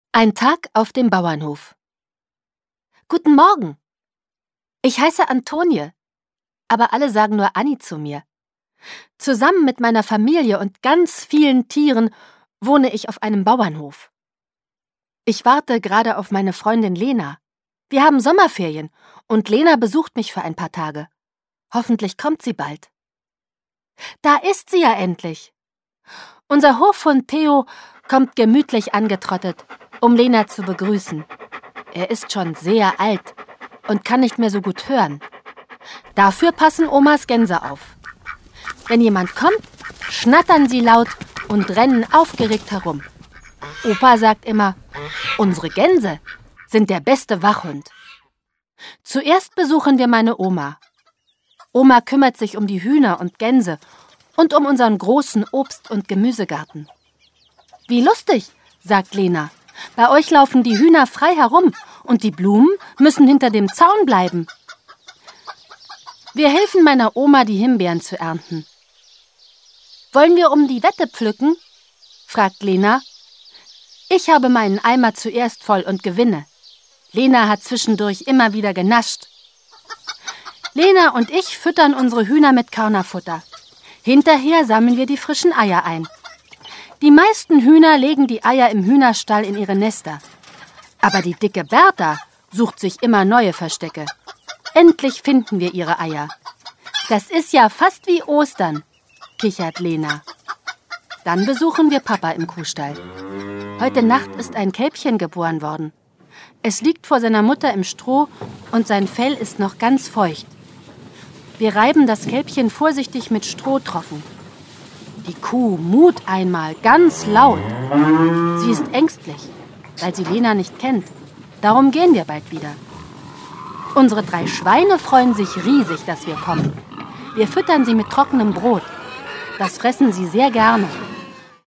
Ein Tag auf dem Bauernhof. Guten Morgen. Ich heiße Antonie, aber alle sagen nur Anni zu mir. Zusammen mit meiner Familie und ganz vielen Tieren wohne ich auf einem Bauernhof. Ich warte gerade auf meine Freundin Lena. Wir haben Sommerferien und Lena besucht mich für ein paar Tage. Hoffentlich kommt sie bald. Da ist sie ja endlich. Unser Hofhund Theo kommt gemütlich angetrottet, um Lena zu begrüßen. Er ist schon sehr alt und kann nicht mehr so gut hören. Dafür passen Omas Gänse auf. Wenn jemand kommt, schnattern sie laut und rennen aufgeregt herum. Opa sagt immer, unsere Gänse sind der beste Wachhund. Zuerst besuchen wir meine Oma. Oma kümmert sich um die Hühner und Gänse und um unseren großen Obst- und Gemüsegarten. Wie lustig, sagt Lena. Bei euch laufen die Hühner frei herum und die Blumen müssen hinter dem Zaun bleiben. Wir helfen meiner Oma, die Himbeeren zu ernten. Wollen wir um die Wette pflücken? Fragt Lena. Ich habe meinen Eimer zuerst voll und gewinne. Lena hat zwischendurch immer wieder genascht. Lena und ich füttern unsere Hühner mit Körnerfutter. Hinterher sammeln wir die frischen Eier ein. Die meisten Hühner legen die Eier im Hühnerstall in ihre Nester. Aber die dicke Bertha sucht sich immer neue Verstecke. Endlich finden wir ihre Eier. Das ist ja fast wie Ostern, kichert Lena. Dann besuchen wir Papa im Kuhstall. Heute Nacht ist ein Kälbchen geboren worden. Es liegt vor seiner Mutter im Stroh und sein Fell ist noch ganz feucht. Wir reiben das Kälbchen vorsichtig mit Stroh trocken. Die Kuh muht einmal ganz laut. Sie ist ängstlich, weil sie Lena nicht kennt. Darum gehen wir bald wieder. Unsere 3 Schweine freuen sich riesig, dass wir kommen. Wir füttern sie mit trockenem Brot. Das fressen sie sehr gerne.